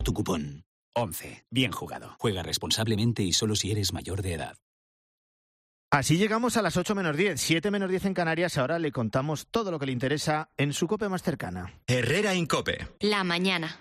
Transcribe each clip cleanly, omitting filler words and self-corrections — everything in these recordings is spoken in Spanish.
tu cupón. 11. Bien jugado. Juega responsablemente y solo si eres mayor de edad. Así llegamos a las 8 menos 10, 7 menos 10 en Canarias. Ahora le contamos todo lo que le interesa en su COPE más cercana. Herrera Incope. La mañana.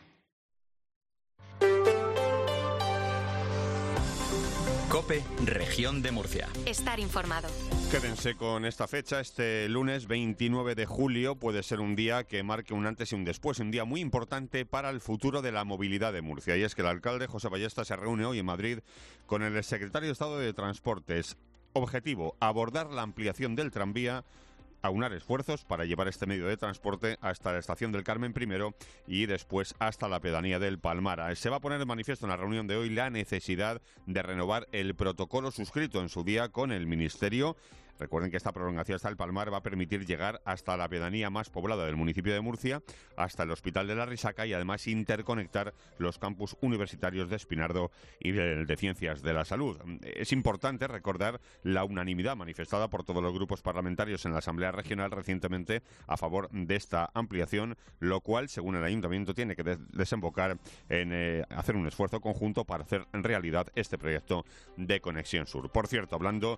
COPE, Región de Murcia. Estar informado. Quédense con esta fecha. Este lunes 29 de julio puede ser un día que marque un antes y un después, un día muy importante para el futuro de la movilidad de Murcia. Y es que el alcalde José Ballesta se reúne hoy en Madrid con el secretario de Estado de Transportes. Objetivo, abordar la ampliación del tranvía, aunar esfuerzos para llevar este medio de transporte hasta la estación del Carmen primero y después hasta la pedanía del Palmar. Se va a poner de manifiesto en la reunión de hoy la necesidad de renovar el protocolo suscrito en su día con el Ministerio. Recuerden que esta prolongación hasta el Palmar va a permitir llegar hasta la pedanía más poblada del municipio de Murcia, hasta el Hospital de la Risaca y además interconectar los campus universitarios de Espinardo y de Ciencias de la Salud. Es importante recordar la unanimidad manifestada por todos los grupos parlamentarios en la Asamblea Regional recientemente a favor de esta ampliación, lo cual, según el Ayuntamiento, tiene que desembocar en hacer un esfuerzo conjunto para hacer realidad este proyecto de Conexión Sur. Por cierto, hablando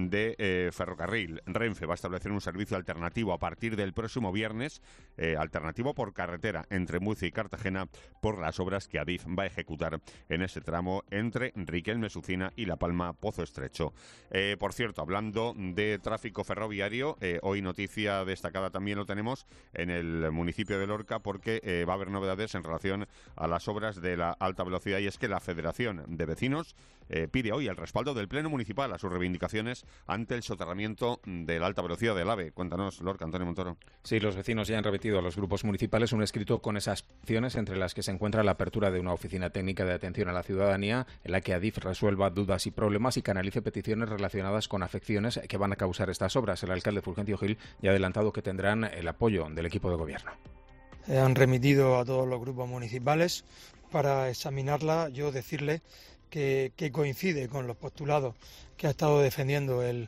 de ferrocarril, Renfe va a establecer un servicio alternativo a partir del próximo viernes, alternativo por carretera entre Murcia y Cartagena por las obras que Adif va a ejecutar en ese tramo entre Riquelme-Sucina y La Palma Pozo Estrecho. Por cierto, hablando de tráfico ferroviario, hoy noticia destacada también lo tenemos en el municipio de Lorca porque va a haber novedades en relación a las obras de la alta velocidad y es que la Federación de Vecinos pide hoy el respaldo del Pleno Municipal a sus reivindicaciones ante el soterramiento de la alta velocidad del AVE. Cuéntanos, Lorca, Antonio Montoro. Sí, los vecinos ya han remitido a los grupos municipales un escrito con esas acciones entre las que se encuentra la apertura de una oficina técnica de atención a la ciudadanía en la que Adif resuelva dudas y problemas y canalice peticiones relacionadas con afecciones que van a causar estas obras. El alcalde Fulgencio Gil ya ha adelantado que tendrán el apoyo del equipo de gobierno. Han remitido a todos los grupos municipales para examinarla. Yo decirle que coincide con los postulados que ha estado defendiendo el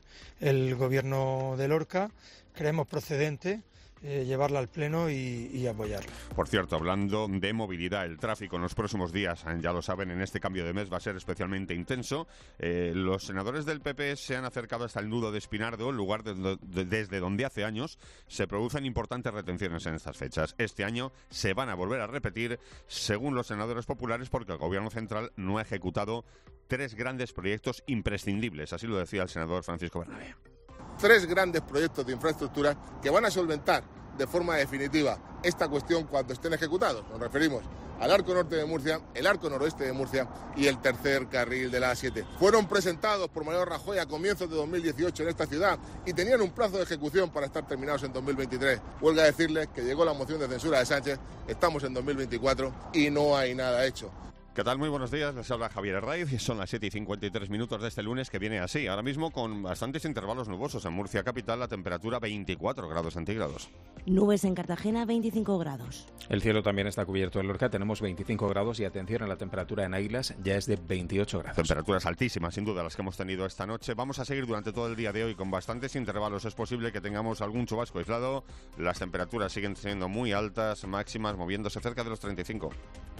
gobierno de Lorca. Creemos procedente llevarla al Pleno y apoyarla. Por cierto, hablando de movilidad, el tráfico en los próximos días, ya lo saben, en este cambio de mes va a ser especialmente intenso. Los senadores del PP se han acercado hasta el nudo de Espinardo, lugar desde donde hace años se producen importantes retenciones en estas fechas. Este año se van a volver a repetir, según los senadores populares, porque el Gobierno central no ha ejecutado 3 grandes proyectos imprescindibles. Así lo decía el senador Francisco Bernabé. 3 grandes proyectos de infraestructura que van a solventar de forma definitiva esta cuestión cuando estén ejecutados. Nos referimos al arco norte de Murcia, el arco noroeste de Murcia y el tercer carril de la A7. Fueron presentados por Mariano Rajoy a comienzos de 2018 en esta ciudad y tenían un plazo de ejecución para estar terminados en 2023. Huelga decirles que llegó la moción de censura de Sánchez, estamos en 2024 y no hay nada hecho. ¿Qué tal? Muy buenos días, les habla Javier Herraiz y son las 7:53 de este lunes que viene así. Ahora mismo con bastantes intervalos nubosos en Murcia capital, la temperatura 24 grados centígrados. Nubes en Cartagena, 25 grados. El cielo también está cubierto en Lorca, tenemos 25 grados y atención a la temperatura en Águilas, ya es de 28 grados. Temperaturas altísimas, sin duda, las que hemos tenido esta noche. Vamos a seguir durante todo el día de hoy con bastantes intervalos. Es posible que tengamos algún chubasco aislado. Las temperaturas siguen siendo muy altas, máximas moviéndose cerca de los 35.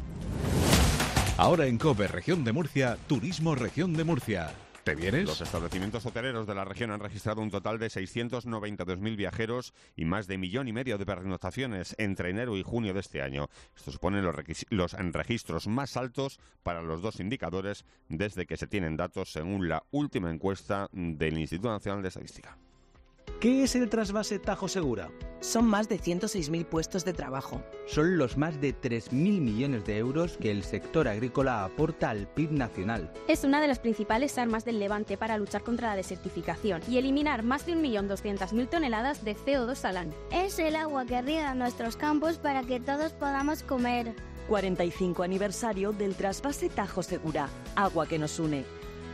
Ahora en COPE Región de Murcia, Turismo Región de Murcia. ¿Te vienes? Los establecimientos hoteleros de la región han registrado un total de 692.000 viajeros y más de 1,5 millones de pernoctaciones entre enero y junio de este año. Esto supone los registros más altos para los 2 indicadores desde que se tienen datos según la última encuesta del Instituto Nacional de Estadística. ¿Qué es el trasvase Tajo Segura? Son más de 106.000 puestos de trabajo. Son los más de 3.000 millones de euros que el sector agrícola aporta al PIB nacional. Es una de las principales armas del Levante para luchar contra la desertificación y eliminar más de 1.200.000 toneladas de CO2 al año. Es el agua que riega nuestros campos para que todos podamos comer. 45 aniversario del trasvase Tajo Segura. Agua que nos une.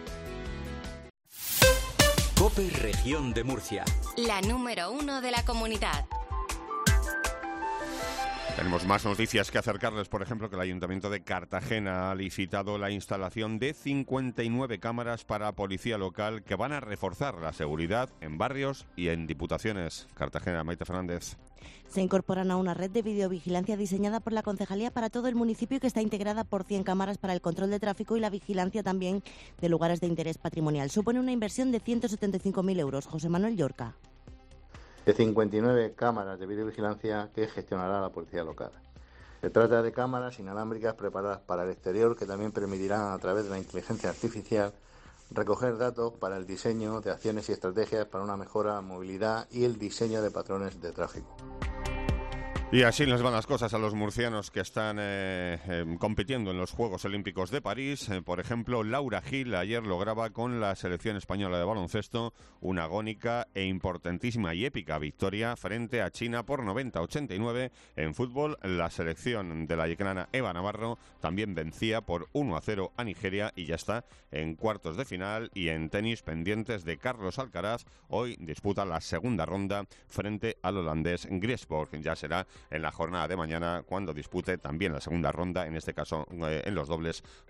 COPE Región de Murcia. La número 1 de la comunidad. Tenemos más noticias que acercarles, por ejemplo, que el Ayuntamiento de Cartagena ha licitado la instalación de 59 cámaras para policía local que van a reforzar la seguridad en barrios y en diputaciones. Cartagena, Maite Fernández. Se incorporan a una red de videovigilancia diseñada por la Concejalía para todo el municipio, que está integrada por 100 cámaras para el control de tráfico y la vigilancia también de lugares de interés patrimonial. Supone una inversión de 175.000 euros. José Manuel Llorca. De 59 cámaras de videovigilancia que gestionará la policía local. Se trata de cámaras inalámbricas preparadas para el exterior que también permitirán, a través de la inteligencia artificial, recoger datos para el diseño de acciones y estrategias para una mejora de la movilidad y el diseño de patrones de tráfico. Y así les van las cosas a los murcianos que están compitiendo en los Juegos Olímpicos de París. Por ejemplo, Laura Gil ayer lograba con la selección española de baloncesto una agónica e importantísima y épica victoria frente a China por 90-89. En fútbol, la selección de la yeclana Eva Navarro también vencía por 1-0 a Nigeria y ya está en cuartos de final. Y en tenis, pendientes de Carlos Alcaraz, hoy disputa la segunda ronda frente al holandés Griesborg. Ya será en la jornada de mañana cuando dispute también la segunda ronda, en este caso en los dobles,